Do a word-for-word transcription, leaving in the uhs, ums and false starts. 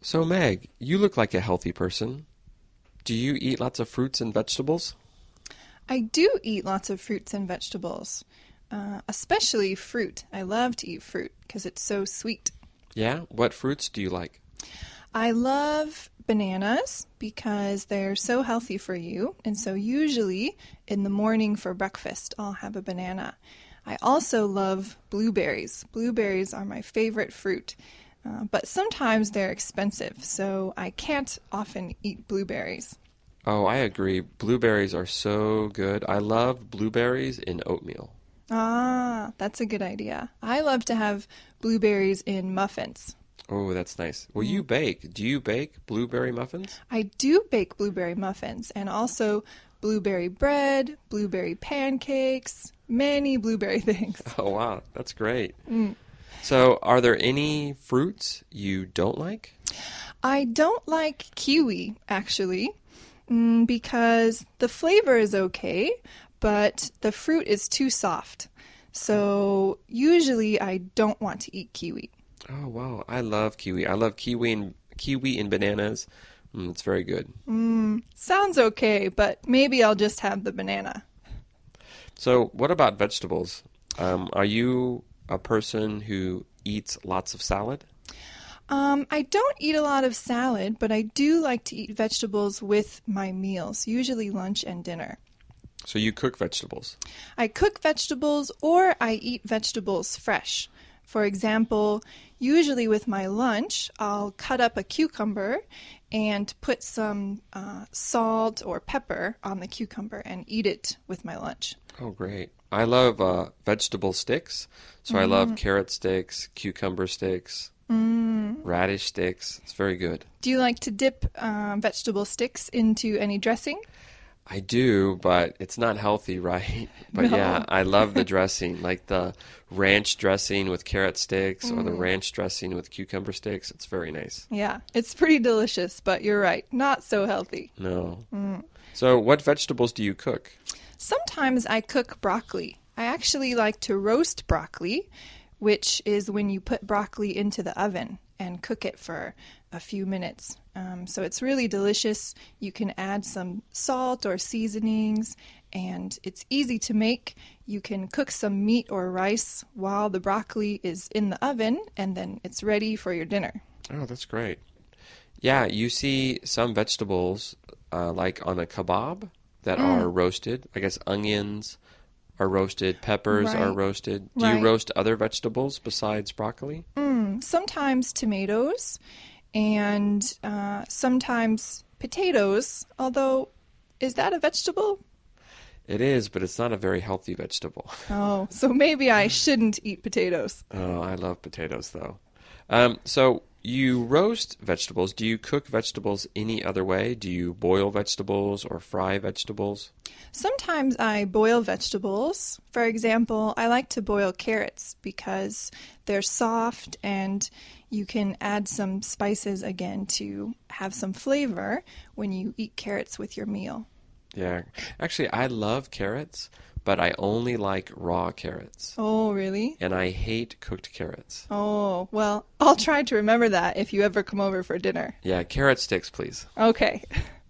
So, Meg, you look like a healthy person. Do you eat lots of fruits and vegetables? I do eat lots of fruits and vegetables, uh, especially fruit. I love to eat fruit because it's so sweet. Yeah? What fruits do you like? I love bananas because they're so healthy for you, and so usually in the morning for breakfast, I'll have a banana. I also love blueberries. Blueberries are my favorite fruit, uh, but sometimes they're expensive, so I can't often eat blueberries. Oh, I agree. Blueberries are so good. I love blueberries in oatmeal. Ah, that's a good idea. I love to have blueberries in muffins. Oh, that's nice. Well, Mm. you bake. Do you bake blueberry muffins? I do bake blueberry muffins and also blueberry bread, blueberry pancakes, many blueberry things. Oh, wow. That's great. Mm. So, are there any fruits you don't like? I don't like kiwi, actually, mm, because the flavor is okay, but the fruit is too soft. So usually I don't want to eat kiwi. Oh, wow. I love kiwi. I love kiwi and kiwi and bananas. Mm, it's very good. Mm, sounds okay, but maybe I'll just have the banana. So, what about vegetables? Um, are you a person who eats lots of salad? Um, I don't eat a lot of salad, but I do like to eat vegetables with my meals, usually lunch and dinner. So, you cook vegetables. I cook vegetables or I eat vegetables fresh. For example, usually with my lunch, I'll cut up a cucumber and put some uh, salt or pepper on the cucumber and eat it with my lunch. Oh, great. I love uh, vegetable sticks. So, I love Mm, carrot sticks, cucumber sticks, mm. radish sticks. It's very good. Do you like to dip uh, vegetable sticks into any dressing? I do, but it's not healthy, right? But yeah, No. I love the dressing, like the ranch dressing with carrot sticks or the Mm. ranch dressing with cucumber sticks. It's very nice. Yeah, it's pretty delicious, but you're right, not so healthy. No. Mm. So, what vegetables do you cook? Sometimes I cook broccoli. I actually like to roast broccoli, which is when you put broccoli into the oven and cook it for a few minutes. Um, so it's really delicious. You can add some salt or seasonings, and it's easy to make. You can cook some meat or rice while the broccoli is in the oven, and then it's ready for your dinner. Oh, that's great. Yeah, you see some vegetables uh, like on a kebab that are Mm, roasted. I guess onions are roasted, peppers are right, roasted. Do you right. roast other vegetables besides broccoli? Mm, sometimes tomatoes and uh, sometimes potatoes. Although, is that a vegetable? It is, but it's not a very healthy vegetable. Oh, so maybe I shouldn't eat potatoes. Oh, I love potatoes though. Um, so you roast vegetables. Do you cook vegetables any other way? Do you boil vegetables or fry vegetables? Sometimes I boil vegetables. For example, I like to boil carrots because they're soft and you can add some spices again to have some flavor when you eat carrots with your meal. Yeah. Actually, I love carrots, but I only like raw carrots. Oh, really? And I hate cooked carrots. Oh, well, I'll try to remember that if you ever come over for dinner. Yeah, carrot sticks, please. Okay.